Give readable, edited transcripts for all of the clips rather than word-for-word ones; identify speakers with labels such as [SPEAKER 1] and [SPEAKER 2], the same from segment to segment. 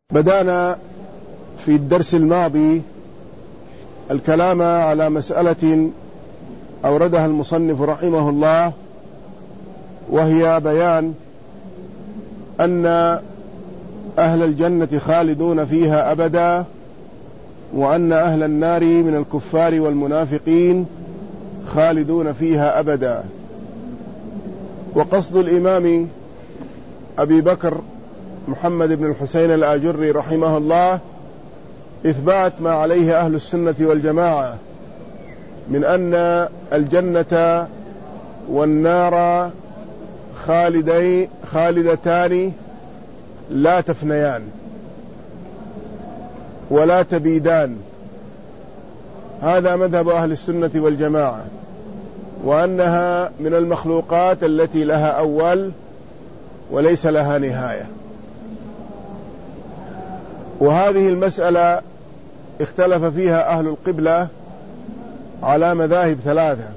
[SPEAKER 1] بدأنا في الدرس الماضي الكلام على مسألة أوردها المصنف رحمه الله، وهي بيان أن أهل الجنة خالدون فيها أبدا، وأن أهل النار من الكفار والمنافقين خالدون فيها أبدا. وقصد الإمام أبي بكر محمد بن الحسين الآجري رحمه الله إثبات ما عليه أهل السنة والجماعة من أن الجنة والنار خالدتان لا تفنيان ولا تبيدان. هذا مذهب أهل السنة والجماعة، وأنها من المخلوقات التي لها أول وليس لها نهاية. وهذه المسألة اختلف فيها أهل القبلة على مذاهب ثلاثة.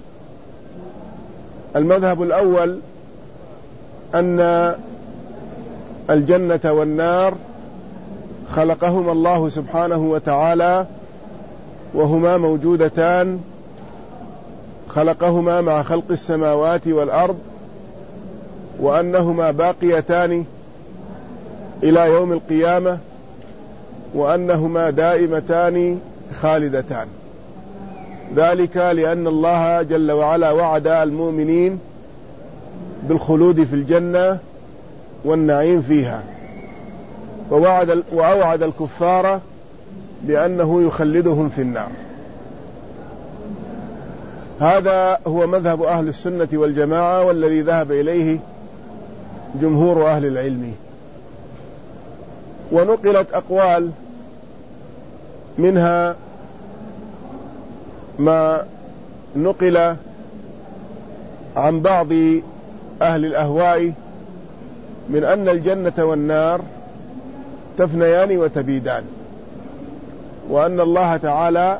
[SPEAKER 1] المذهب الأول أن الجنة والنار خلقهما الله سبحانه وتعالى وهما موجودتان، خلقهما مع خلق السماوات والأرض، وأنهما باقيتان إلى يوم القيامة، وأنهما دائمتان خالدتان. ذلك لأن الله جل وعلا وعد المؤمنين بالخلود في الجنة والنعيم فيها، وأوعد الكفار بأنه يخلدهم في النار. هذا هو مذهب أهل السنة والجماعة، والذي ذهب إليه جمهور أهل العلم. ونقلت أقوال منها ما نقل عن بعض أهل الأهواء من أن الجنة والنار تفنيان وتبيدان، وأن الله تعالى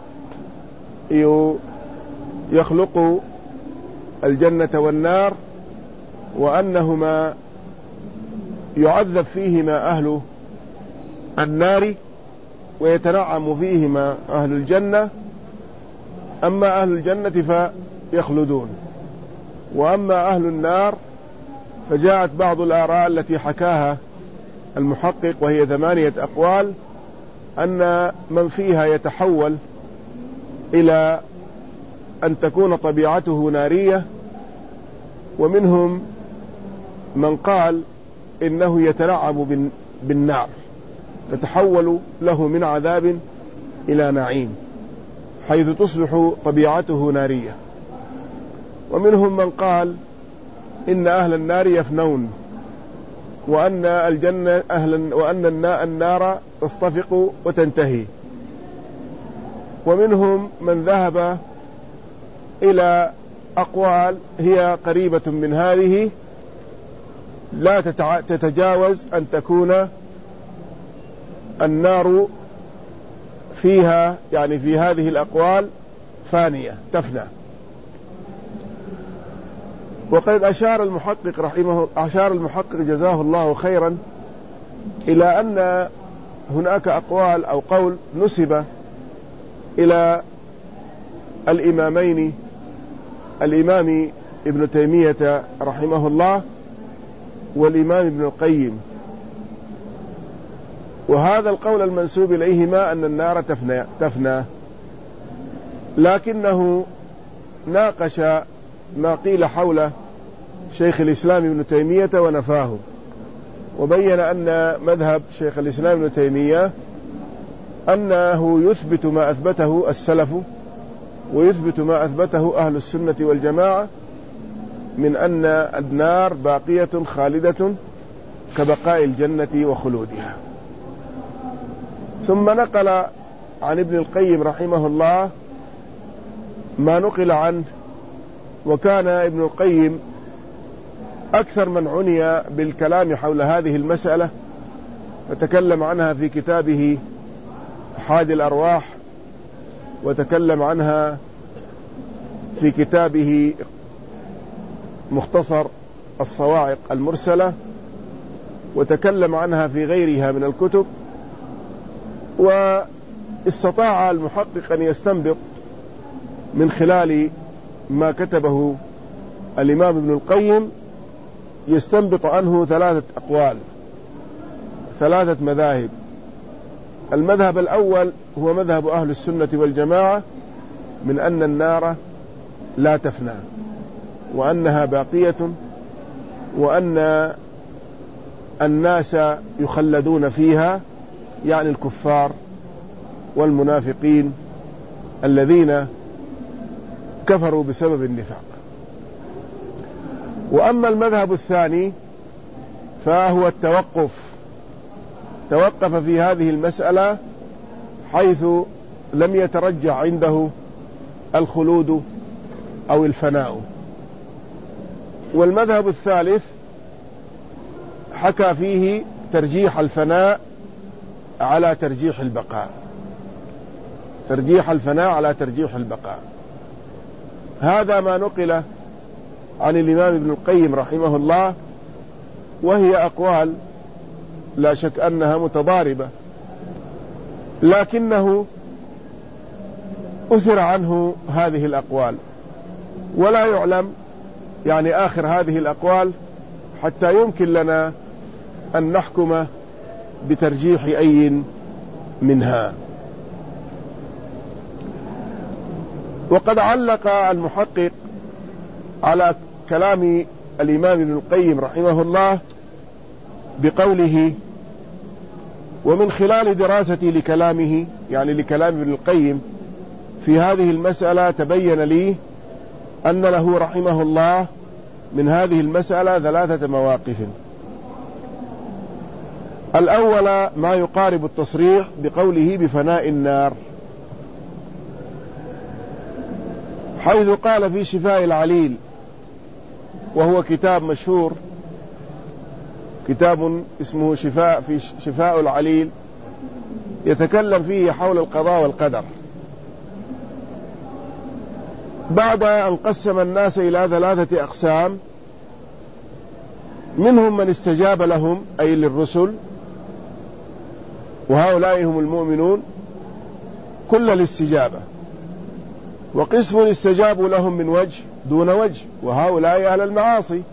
[SPEAKER 1] يخلق الجنة والنار، وأنهما يعذب فيهما أهل النار ويتنعم فيهما أهل الجنة. أما أهل الجنة فيخلدون، وأما أهل النار فجاءت بعض الآراء التي حكاها المحقق، وهي 8 أقوال، أن من فيها يتحول إلى أن تكون طبيعته نارية، ومنهم من قال إنه يتنعم بالنار، تتحول له من عذاب إلى نعيم حيث تصبح طبيعته نارية. ومنهم من قال إن أهل النار يفنون، وأن الجنة وأن النار تصطفق وتنتهي. ومنهم من ذهب إلى أقوال هي قريبة من هذه، لا تتجاوز أن تكون النار فيها، يعني في هذه الأقوال، فانية تفنى. وقد أشار المحقق جزاه الله خيرا إلى أن هناك أقوال أو قول نسب إلى الإمامين، الإمام ابن تيمية رحمه الله والإمام ابن القيم، وهذا القول المنسوب إليهما أن النار تفنى، لكنه ناقش ما قيل حول شيخ الإسلام ابن تيمية ونفاه، وبين أن مذهب شيخ الإسلام ابن تيمية أنه يثبت ما أثبته السلف ويثبت ما أثبته أهل السنة والجماعة من أن النار باقية خالدة كبقاء الجنة وخلودها. ثم نقل عن ابن القيم رحمه الله ما نقل عنه، وكان ابن القيم أكثر من عني بالكلام حول هذه المسألة، فتكلم عنها في كتابه حادي الأرواح، وتكلم عنها في كتابه مختصر الصواعق المرسلة، وتكلم عنها في غيرها من الكتب، واستطاع المحقق أن يستنبط من خلال ما كتبه الإمام ابن القيم، يستنبط عنه 3 أقوال، 3 مذاهب. المذهب الأول هو مذهب أهل السنة والجماعة من أن النار لا تفنى، وأنها باقية، وأن الناس يخلدون فيها، يعني الكفار والمنافقين الذين كفروا بسبب النفاق. وأما المذهب الثاني فهو التوقف، توقف في هذه المسألة حيث لم يترجح عنده الخلود أو الفناء. والمذهب الثالث حكى فيه ترجيح الفناء على ترجيح البقاء، ترجيح الفناء على ترجيح البقاء. هذا ما نقل عن الإمام ابن القيم رحمه الله، وهي أقوال لا شك أنها متضاربة، لكنه أثر عنه هذه الأقوال، ولا يعلم يعني آخر هذه الأقوال حتى يمكن لنا أن نحكم بترجيح أي منها. وقد علق المحقق على كلام الإمام ابن القيم رحمه الله بقوله: ومن خلال دراستي لكلامه، يعني لكلام ابن القيم في هذه المسألة، تبين لي أن له رحمه الله من هذه المسألة 3 مواقف. الأول ما يقارب التصريح بقوله بفناء النار، حيث قال في شفاء العليل، وهو كتاب مشهور، كتاب اسمه شفاء العليل، يتكلم فيه حول القضاء والقدر، بعد أن قسم الناس إلى 3 أقسام: منهم من استجاب لهم أي للرسل، وهؤلاء هم المؤمنون كل الاستجابة، وقسم استجابوا لهم من وجه دون وجه، وهؤلاء أهل المعاصي.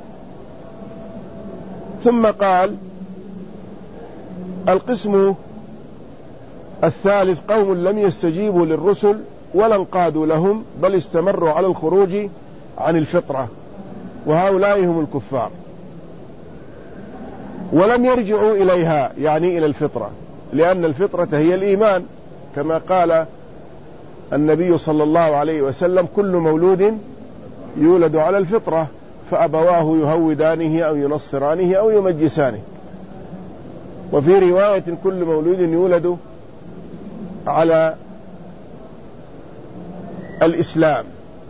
[SPEAKER 1] ثم قال: القسم الثالث قوم لم يستجيبوا للرسل ولا انقادوا لهم، بل استمروا على الخروج عن الفطرة، وهؤلاء هم الكفار، ولم يرجعوا إليها، يعني إلى الفطرة، لأن الفطرة هي الإيمان، كما قال النبي صلى الله عليه وسلم: كل مولود يولد على الفطرة، فأبواه يهودانه أو ينصرانه أو يمجسانه. وفي رواية: كل مولود يولد على الإسلام.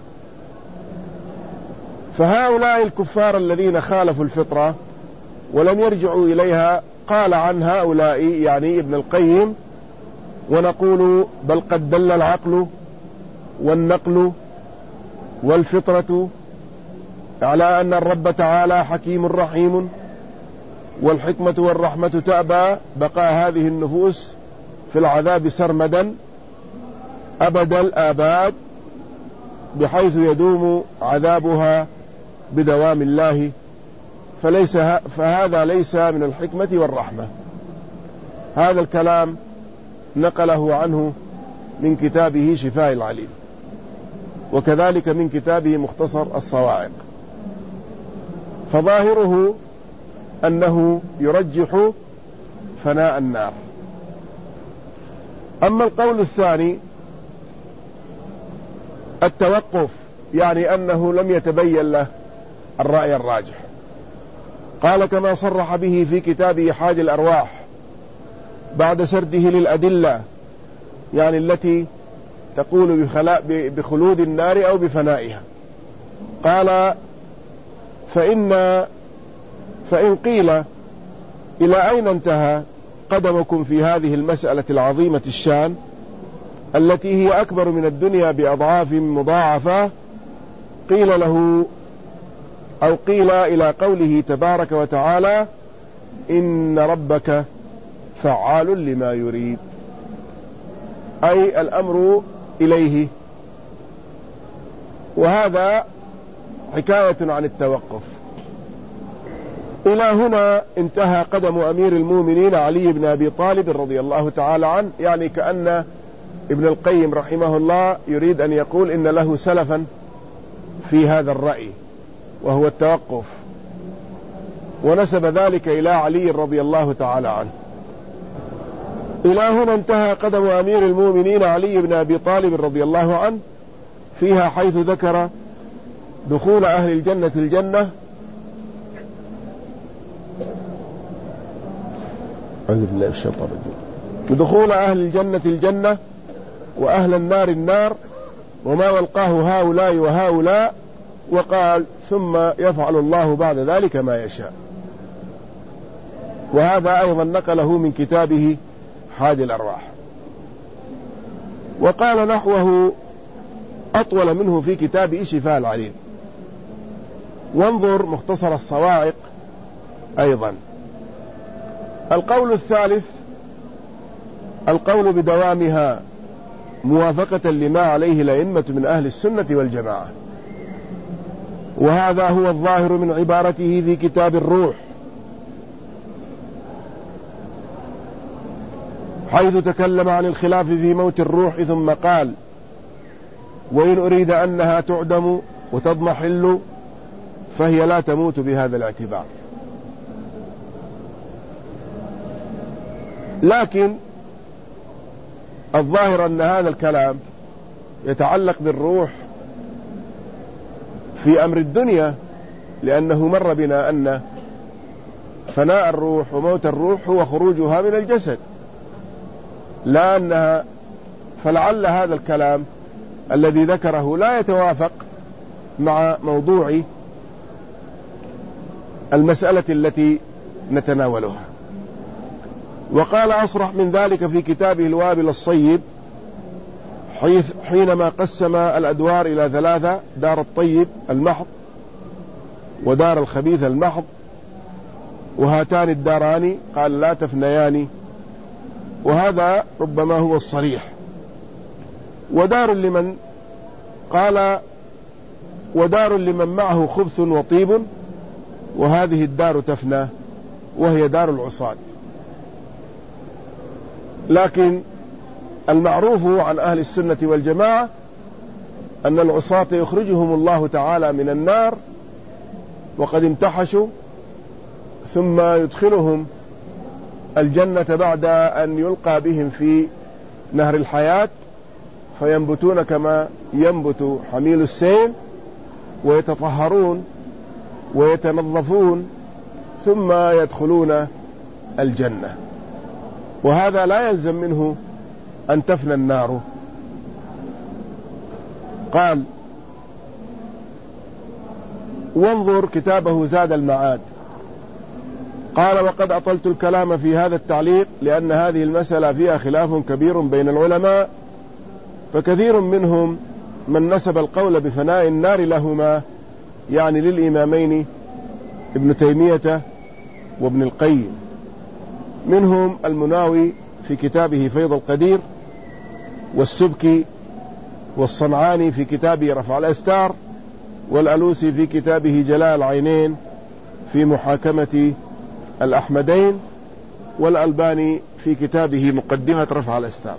[SPEAKER 1] فهؤلاء الكفار الذين خالفوا الفطرة ولم يرجعوا إليها، قال عن هؤلاء يعني ابن القيم: ونقول بل قد دل العقل والنقل والفطرة على أن الرب تعالى حكيم رحيم، والحكمة والرحمة تأبى بقاء هذه النفوس في العذاب سرمدا أبد الآباد، بحيث يدوم عذابها بدوام الله، فهذا ليس من الحكمة والرحمة. هذا الكلام نقله عنه من كتابه شفاء العليل، وكذلك من كتابه مختصر الصواعق. فظاهره أنه يرجح فناء النار. أما القول الثاني التوقف، يعني أنه لم يتبين له الرأي الراجح. قال: كما صرح به في كتابه حاج الأرواح بعد سرده للأدلة، يعني التي تقول بخلود النار أو بفنائها. قال: فإن قيل إلى أين انتهى قدمكم في هذه المسألة العظيمة الشان التي هي أكبر من الدنيا بأضعاف مضاعفة، قيل له أو قيل إلى قوله تبارك وتعالى: إن ربك فعال لما يريد. أي الأمر إليه. وهذا حكاية عن التوقف. إلى هنا انتهى قدم أمير المؤمنين علي بن أبي طالب رضي الله تعالى عنه. يعني كأن ابن القيم رحمه الله يريد أن يقول إن له سلفا في هذا الرأي وهو التوقف، ونسب ذلك إلى علي رضي الله تعالى عنه. إلى هنا انتهى قدم أمير المؤمنين علي بن أبي طالب رضي الله عنه فيها، حيث ذكر دخول أهل الجنة الجنة أعوذ بالله من الشيطان الرجيم، دخول أهل الجنة الجنة وأهل النار النار، وما يلقاه هؤلاء وهؤلاء، وقال ثم يفعل الله بعد ذلك ما يشاء. وهذا أيضا نقله من كتابه حادي الأرواح. وقال نحوه أطول منه في كتابه شفاء العليل. وانظر مختصر الصواعق أيضا. القول الثالث القول بدوامها موافقة لما عليه الأئمة من أهل السنة والجماعة، وهذا هو الظاهر من عبارته في كتاب الروح، حيث تكلم عن الخلاف في موت الروح ثم قال: وإن أريد أنها تعدم وتضمحل فهي لا تموت بهذا الاعتبار. لكن الظاهر أن هذا الكلام يتعلق بالروح في أمر الدنيا، لأنه مر بنا أن فناء الروح وموت الروح هو خروجها من الجسد، لا أنها. فلعل هذا الكلام الذي ذكره لا يتوافق مع موضوع المسألة التي نتناولها. وقال أصرح من ذلك في كتابه الوابل الصيب، حينما قسم الأدوار إلى ثلاثة: دار الطيب المحض، ودار الخبيث المحض، وهاتان الداران قال لا تفنيان، وهذا ربما هو الصريح. ودار لمن قال ودار لمن معه خبث وطيب، وهذه الدار تفنى وهي دار العصاة. لكن المعروف عن أهل السنة والجماعة أن العصاة يخرجهم الله تعالى من النار وقد انتحشوا، ثم يدخلهم الجنة بعد أن يلقى بهم في نهر الحياة، فينبتون كما ينبت حميل السيل، ويتطهرون ويتنظفون، ثم يدخلون الجنة. وهذا لا يلزم منه أن تفنى النار. قال: وانظر كتابه زاد المعاد. قال: وقد أطلت الكلام في هذا التعليق لأن هذه المسألة فيها خلاف كبير بين العلماء، فكثير منهم من نسب القول بفناء النار لهما، يعني للإمامين ابن تيمية وابن القيم، منهم المناوي في كتابه فيض القدير، والسبكي والصنعاني في كتابه رفع الأستار، والألوسي في كتابه جلاء العينين في محاكمة الأحمدين، والألباني في كتابه مقدمة رفع الأستار.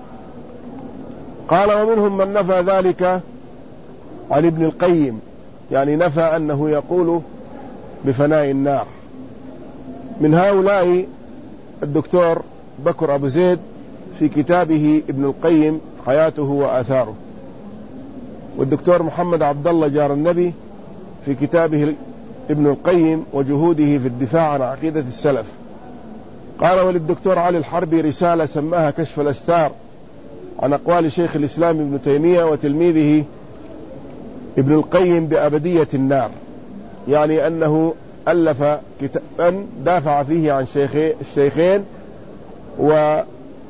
[SPEAKER 1] قال: ومنهم من نفى ذلك عن ابن القيم، يعني نفى أنه يقول بفناء النار. من هؤلاء الدكتور بكر أبو زيد في كتابه ابن القيم حياته وآثاره، والدكتور محمد عبد الله جار النبي في كتابه ابن القيم وجهوده في الدفاع عن عقيدة السلف. قال: وللدكتور علي الحربي رسالة سماها كشف الأستار عن أقوال شيخ الإسلام ابن تيمية وتلميذه ابن القيم بأبدية النار، يعني أنه ألف كتابا دافع فيه عن الشيخين، وانتهى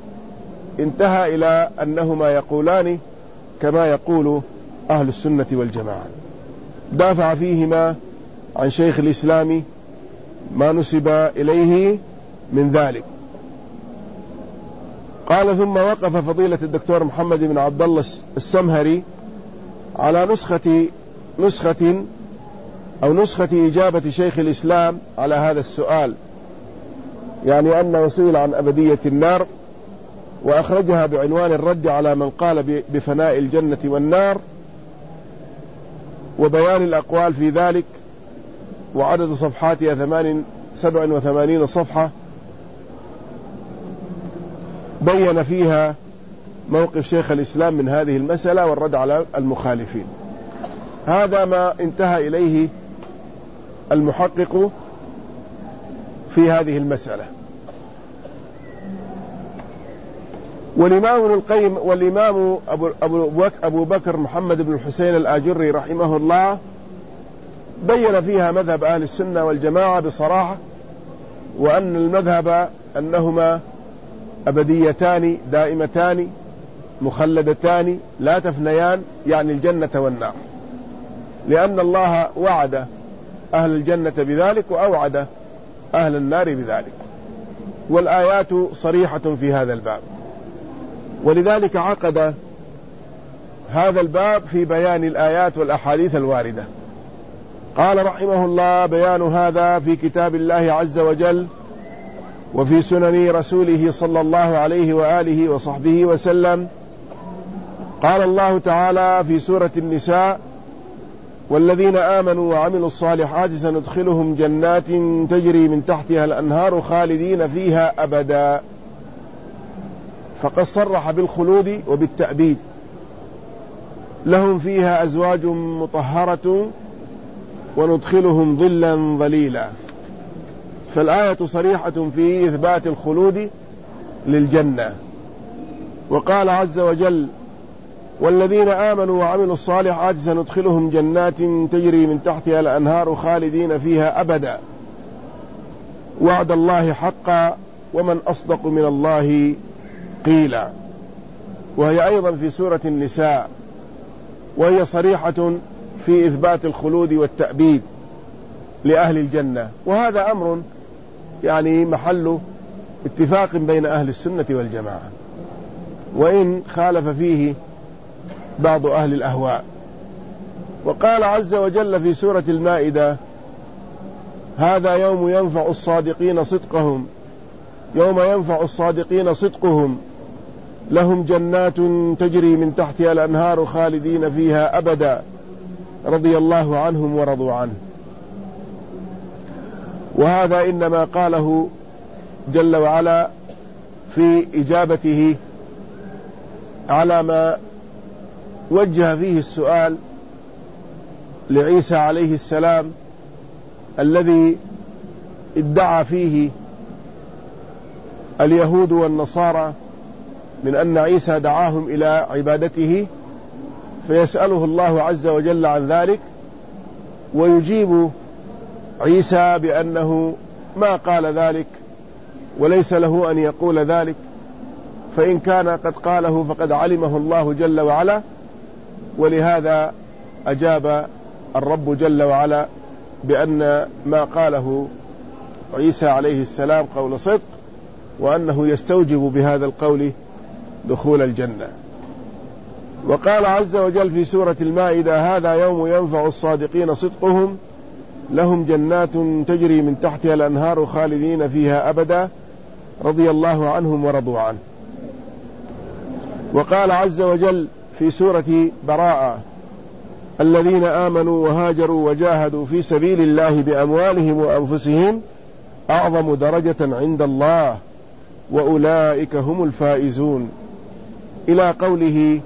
[SPEAKER 1] إلى أنهما يقولان كما يقول أهل السنة والجماعة. دافع فيهما عن شيخ الإسلام ما نسب إليه من ذلك. قال: ثم وقف فضيلة الدكتور محمد بن عبد الله السمهري على نسخة إجابة شيخ الإسلام على هذا السؤال، يعني أنه سئل عن أبدية النار، وأخرجها بعنوان الرد على من قال بفناء الجنة والنار، وبيان الأقوال في ذلك، وعدد صفحاتها 87 صفحة، بين فيها موقف شيخ الإسلام من هذه المسألة والرد على المخالفين. هذا ما انتهى إليه المحقق في هذه المسألة. والإمام ابن القيم والإمام أبو بكر محمد بن الحسين الآجري رحمه الله بين فيها مذهب أهل السنة والجماعة بصراحة، وأن المذهب أنهما أبديتان دائمتان مخلدتان لا تفنيان، يعني الجنة والنار، لأن الله وعد أهل الجنة بذلك وأوعد أهل النار بذلك، والآيات صريحة في هذا الباب. ولذلك عقد هذا الباب في بيان الآيات والأحاديث الواردة. قال رحمه الله: بيان هذا في كتاب الله عز وجل وفي سنن رسوله صلى الله عليه وآله وصحبه وسلم. قال الله تعالى في سورة النساء: والذين آمنوا وعملوا الصالحات سندخلهم جنات تجري من تحتها الأنهار خالدين فيها أبدا. فقد صرح بالخلود وبالتأبيد، لهم فيها أزواج مطهرة وندخلهم ظلا ظليلا. فالآية صريحة في إثبات الخلود للجنة. وقال عز وجل: والذين آمنوا وعملوا الصالحات سندخلهم جنات تجري من تحتها الأنهار خالدين فيها أبدا، وعد الله حقا ومن أصدق من الله قيلا. وهي أيضا في سورة النساء، وهي صريحة في إثبات الخلود والتأبيد لأهل الجنة. وهذا أمر يعني محل اتفاق بين أهل السنة والجماعة، وإن خالف فيه بعض أهل الأهواء. وقال عز وجل في سورة المائدة: هذا يوم ينفع الصادقين صدقهم، يوم ينفع الصادقين صدقهم، لهم جنات تجري من تحتها الأنهار خالدين فيها أبدا، رضي الله عنهم ورضوا عنه. وهذا إنما قاله جل وعلا في إجابته على ما وجه فيه السؤال لعيسى عليه السلام، الذي ادعى فيه اليهود والنصارى من أن عيسى دعاهم إلى عبادته، فيسأله الله عز وجل عن ذلك، ويجيب عيسى بأنه ما قال ذلك وليس له أن يقول ذلك، فإن كان قد قاله فقد علمه الله جل وعلا. ولهذا أجاب الرب جل وعلا بأن ما قاله عيسى عليه السلام قول صدق، وأنه يستوجب بهذا القول دخول الجنة. وقال عز وجل في سورة المائدة: هذا يوم ينفع الصادقين صدقهم، لهم جنات تجري من تحتها الأنهار خالدين فيها أبدا، رضي الله عنهم ورضوا عنه. وقال عز وجل في سورة براءة: الذين آمنوا وهاجروا وجاهدوا في سبيل الله بأموالهم وأنفسهم أعظم درجة عند الله وأولئك هم الفائزون، إلى قوله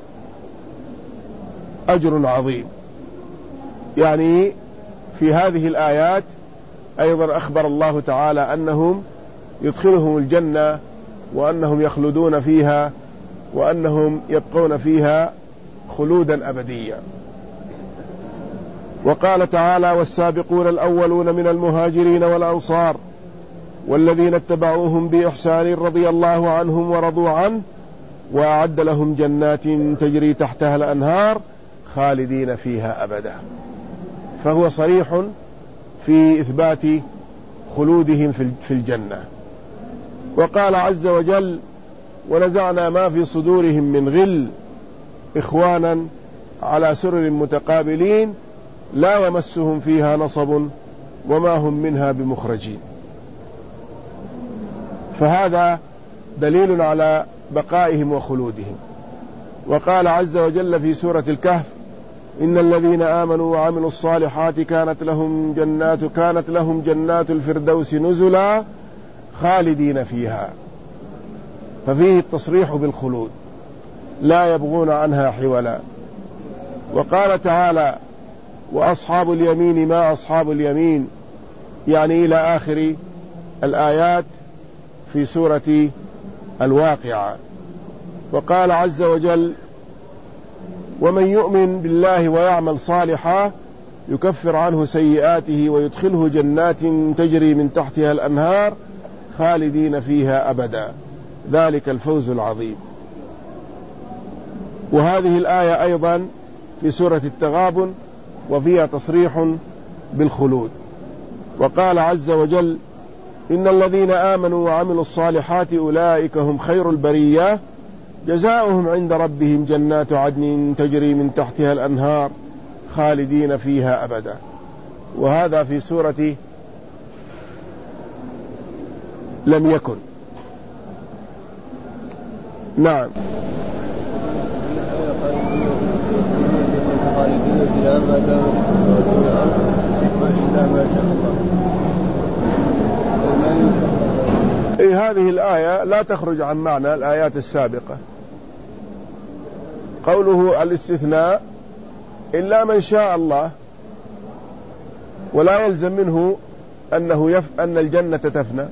[SPEAKER 1] أجر عظيم. يعني في هذه الآيات أيضا أخبر الله تعالى أنهم يدخلهم الجنة، وأنهم يخلدون فيها، وأنهم يبقون فيها خلودا أبديا. وقال تعالى: والسابقون الأولون من المهاجرين والأنصار والذين اتبعوهم بإحسان رضي الله عنهم ورضوا عنه وأعد لهم جنات تجري تحتها الأنهار خالدين فيها أبدا. فهو صريح في إثبات خلودهم في الجنة. وقال عز وجل: ونزعنا ما في صدورهم من غل إخوانا على سرر متقابلين لا يمسهم فيها نصب وما هم منها بمخرجين. فهذا دليل على بقائهم وخلودهم. وقال عز وجل في سورة الكهف: إن الذين آمنوا وعملوا الصالحات كانت لهم جنات الفردوس نزلا خالدين فيها. ففيه التصريح بالخلود لا يبغون عنها حولا. وقال تعالى: وأصحاب اليمين ما أصحاب اليمين، يعني إلى آخر الآيات في سورة الواقعة. وقال عز وجل: ومن يؤمن بالله ويعمل صالحا يكفر عنه سيئاته ويدخله جنات تجري من تحتها الأنهار خالدين فيها أبدا ذلك الفوز العظيم. وهذه الآية أيضا في سورة التغابن وفيها تصريح بالخلود. وقال عز وجل: إن الذين آمنوا وعملوا الصالحات أولئك هم خير البرية جزاؤهم عند ربهم جنات عدن تجري من تحتها الأنهار خالدين فيها أبدا. وهذا في سورة لم يكن. نعم. هذه الآية لا تخرج عن معنى الآيات السابقة. قوله الاستثناء إلا من شاء الله، ولا يلزم منه أن الجنة تفنى.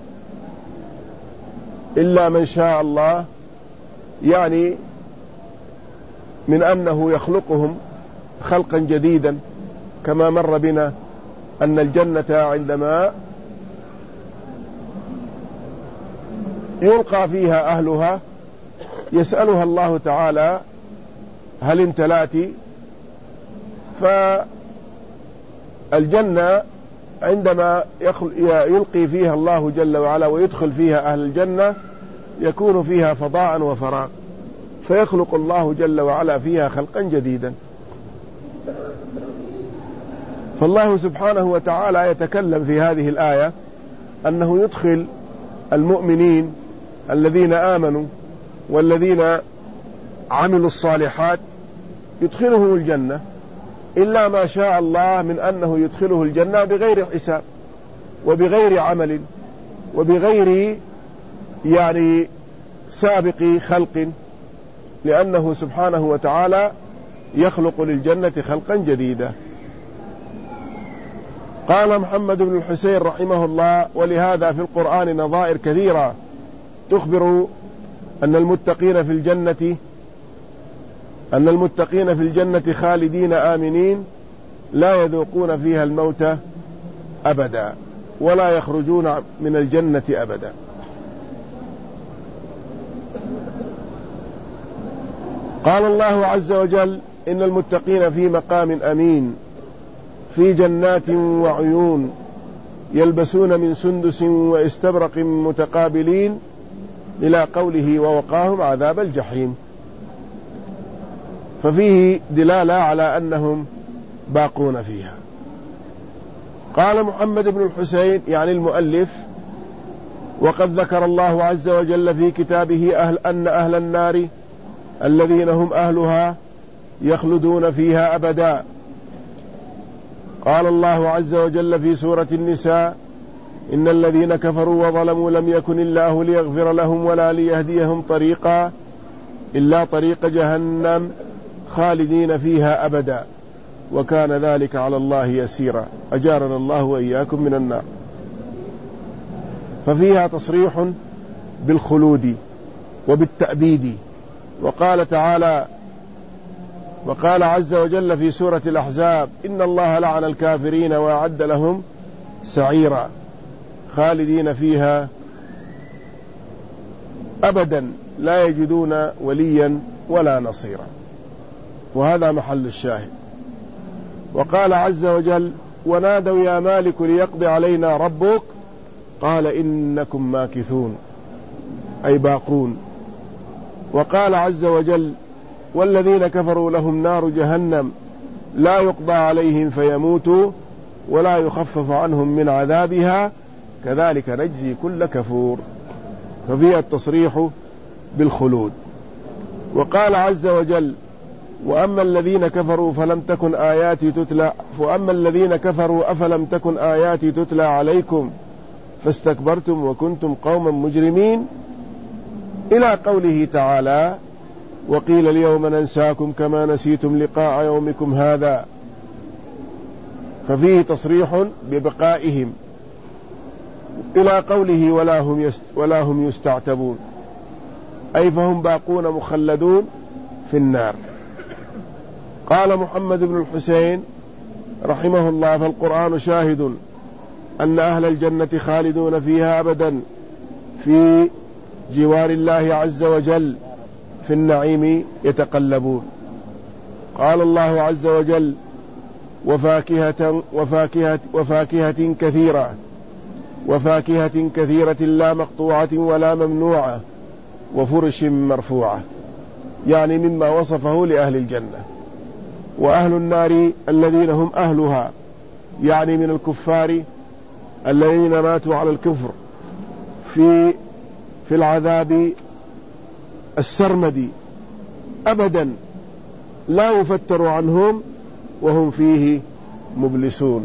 [SPEAKER 1] إلا من شاء الله يعني من أنه يخلقهم خلقا جديدا، كما مر بنا أن الجنة عندما يلقى فيها أهلها يسألها الله تعالى: هل امتلأت؟ فالجنة عندما يلقي فيها الله جل وعلا ويدخل فيها أهل الجنة يكون فيها فضاء وفراغ، فيخلق الله جل وعلا فيها خلقا جديدا. فالله سبحانه وتعالى يتكلم في هذه الآية أنه يدخل المؤمنين الذين آمنوا والذين عملوا الصالحات يدخلهم الجنة، إلا ما شاء الله من أنه يدخله الجنة بغير حساب وبغير عمل وبغير يعني سابق خلق، لأنه سبحانه وتعالى يخلق للجنة خلقا جديدا. قال محمد بن الحسين رحمه الله: ولهذا في القرآن نظائر كثيرة تخبر أن المتقين في الجنة خالدين آمنين لا يذوقون فيها الموت أبدا ولا يخرجون من الجنة أبدا. قال الله عز وجل: إن المتقين في مقام أمين في جنات وعيون يلبسون من سندس واستبرق متقابلين إلى قوله: ووقاهم عذاب الجحيم. ففيه دلالة على أنهم باقون فيها. قال محمد بن الحسين يعني المؤلف: وقد ذكر الله عز وجل في كتابه أن أهل النار الذين هم أهلها يخلدون فيها أبدا. قال الله عز وجل في سورة النساء: إن الذين كفروا وظلموا لم يكن الله ليغفر لهم ولا ليهديهم طريقا إلا طريق جهنم خالدين فيها أبدا وكان ذلك على الله يسيرا. أجارنا الله وإياكم من النار. ففيها تصريح بالخلود وبالتأبيد. وقال تعالى: وقال عز وجل في سورة الأحزاب: إن الله لعن الكافرين وأعد لهم سعيرا خالدين فيها أبدا لا يجدون وليا ولا نصيرا. وهذا محل الشاهد. وقال عز وجل: ونادوا يا مالك ليقضي علينا ربك قال إنكم ماكثون، أي باقون. وقال عز وجل: والذين كفروا لهم نار جهنم لا يقضى عليهم فيموتوا ولا يخفف عنهم من عذابها كذلك نجزي كل كفور، ففيها التصريح بالخلود. وقال عز وجل: وأما الذين كفروا أفلم تكن آياتي تتلى عليكم فاستكبرتم وكنتم قوما مجرمين، إلى قوله تعالى: وقيل اليوم ننساكم كما نسيتم لقاء يومكم هذا، ففيه تصريح ببقائهم، إلى قوله: ولا هم يستعتبون، أي فهم باقون مخلدون في النار. قال محمد بن الحسين رحمه الله: فالقرآن شاهد أن أهل الجنة خالدون فيها أبدا في جوار الله عز وجل في النعيم يتقلبون. قال الله عز وجل: وفاكهة كثيرة لا مقطوعة ولا ممنوعة وفرش مرفوعة، يعني مما وصفه لأهل الجنة. وأهل النار الذين هم أهلها، يعني من الكفار الذين ماتوا على الكفر في العذاب السرمدي أبدا لا يفتر عنهم وهم فيه مبلسون.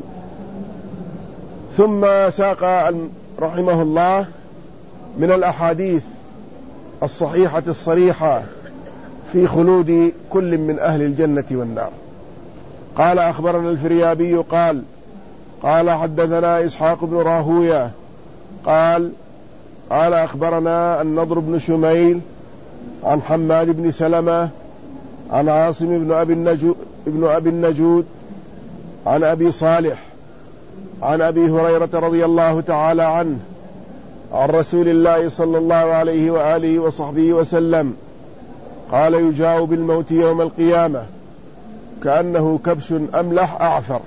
[SPEAKER 1] ثم ساق رحمه الله من الأحاديث الصحيحة الصريحة في خلود كل من أهل الجنة والنار. قال: أخبرنا الفريابي قال حدثنا إسحاق بن راهوية قال أخبرنا النضر بن شميل عن حماد بن سلمة عن عاصم بن أبي النجود عن أبي صالح عن أبي هريرة رضي الله تعالى عنه عن رسول الله صلى الله عليه وآله وصحبه وسلم قال: يجاء بالموت يوم القيامة كأنه كبش أملح أعفر.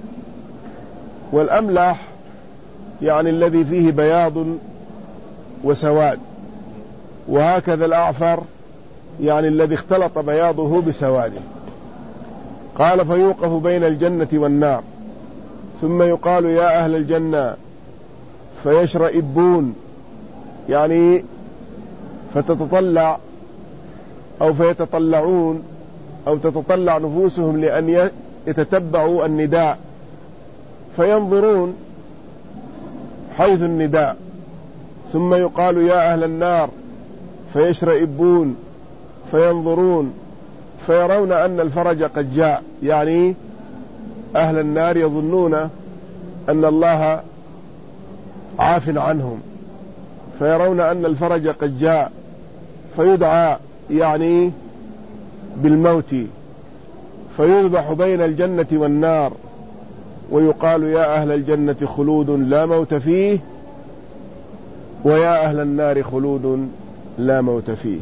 [SPEAKER 1] والأملح يعني الذي فيه بياض وسواد، وهكذا الأعفر يعني الذي اختلط بياضه بسواده. قال: فيوقف بين الجنة والنار ثم يقال: يا أهل الجنة، فيشرئبون، يعني فتتطلع أو فيتطلعون أو تتطلع نفوسهم لأن يتتبعوا النداء، فينظرون حيث النداء. ثم يقال: يا أهل النار، فيشرئبون فينظرون فيرون أن الفرج قد جاء، يعني أهل النار يظنون أن الله عاف عنهم، فيرون أن الفرج قد جاء، فيدعى يعني بالموت، فيذبح بين الجنة والنار، ويقال: يا أهل الجنة خلود لا موت فيه، ويا أهل النار خلود لا موت فيه.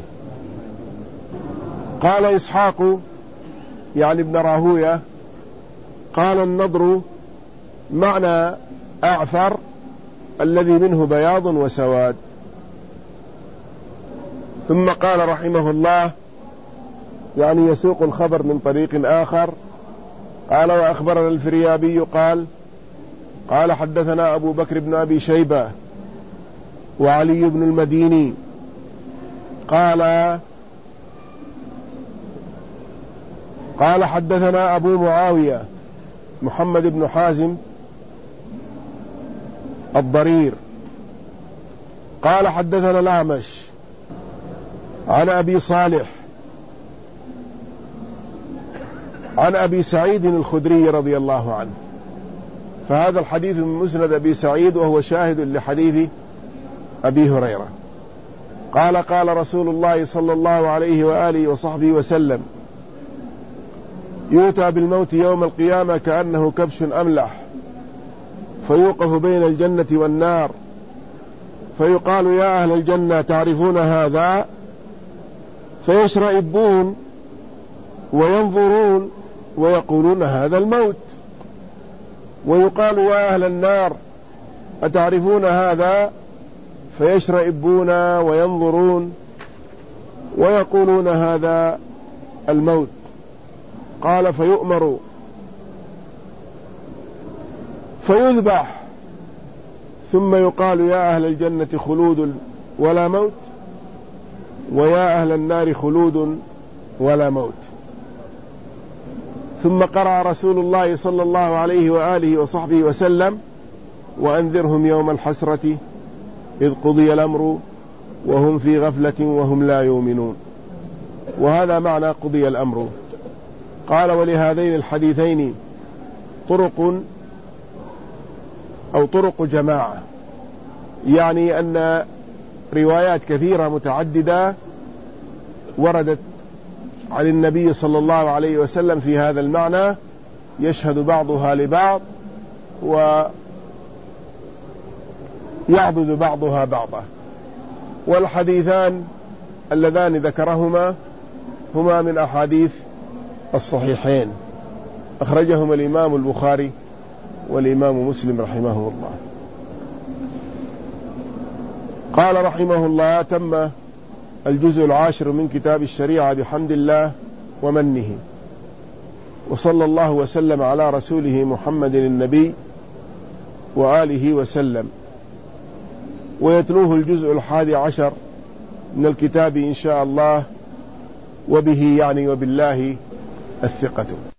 [SPEAKER 1] قال إسحاق يعني ابن راهوية: قال النضر معنى أعفر الذي منه بياض وسواد. ثم قال رحمه الله، يعني يسوق الخبر من طريق آخر، قال: وأخبرنا الفريابي قال حدثنا أبو بكر بن أبي شيبة وعلي بن المديني قال حدثنا أبو معاوية محمد بن حازم الضرير قال حدثنا الأعمش عن أبي صالح عن أبي سعيد الخدري رضي الله عنه. فهذا الحديث من مسند أبي سعيد، وهو شاهد لحديث أبي هريرة. قال رسول الله صلى الله عليه وآله وصحبه وسلم: يؤتى بالموت يوم القيامة كأنه كبش أملح، فيوقف بين الجنة والنار، فيقال: يا أهل الجنة، تعرفون هذا؟ فيشرئبون وينظرون ويقولون: هذا الموت. ويقال: يا أهل النار، أتعرفون هذا؟ فيشرئبون وينظرون ويقولون هذا الموت. قال فيؤمر فيذبح ثم يقال يا أهل الجنة خلود ولا موت، ويا أهل النار خلود ولا موت. ثم قرأ رسول الله صلى الله عليه وآله وصحبه وسلم وأنذرهم يوم الحسرة إذ قضي الأمر وهم في غفلة وهم لا يؤمنون. وهذا معنى قضي الأمر. قال ولهذين الحديثين طرق أو طرق جماعة، يعني أن روايات كثيرة متعددة وردت عن النبي صلى الله عليه وسلم في هذا المعنى، يشهد بعضها لبعض ويعضد بعضها بعضا. والحديثان اللذان ذكرهما هما من أحاديث الصحيحين، أخرجهما الإمام البخاري والإمام مسلم رحمه الله. قال رحمه الله: تم الجزء 10 من كتاب الشريعة بحمد الله ومنه، وصلى الله وسلم على رسوله محمد النبي وآله وسلم. ويتلوه الجزء 11 من الكتاب إن شاء الله، وبه يعني وبالله الثقة.